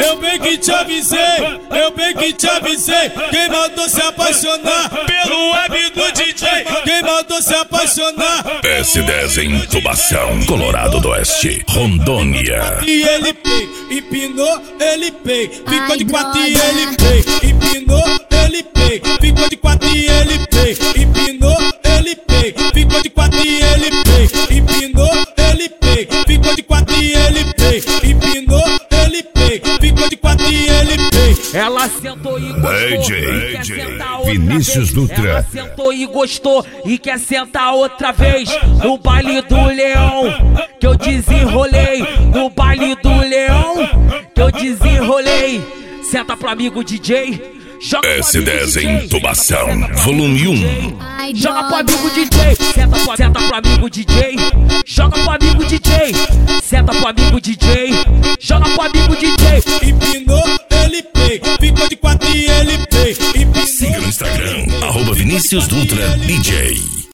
Eu bem que te avisei, eu bem que te avisei. Quem mandou se apaixonar pelo web do DJ? Quem mandou se apaixonar? S10 em Tubação, Colorado do Oeste, Rondônia. E ele pei, empinou, ele pei. Ficou de quatro e ele pei. Empinou, ele pei. Ficou de quatro e ele pei. Empinou, ele pei. Ficou de quatro e ele pei. Empinou, ele pei. Ficou de quatro e ele pei. Empinou, ele pei. Ficou de quatro e ele pei. Ela sentou e gostou DJ, e quer sentar outra Vinícius vez. Dutra. Ela sentou e gostou e quer sentar outra vez. No baile do Leão que eu desenrolei. No baile do Leão que eu desenrolei. Senta pro amigo DJ. Joga S10 em Tubação, volume 1. Joga pro amigo DJ, senta pro amigo DJ. Joga pro amigo DJ, senta pro amigo DJ. Joga pro amigo DJ. Empinou, ele pei. Ficou de quatro e ele pei. Siga no Instagram, @Vinícius Dutra DJ.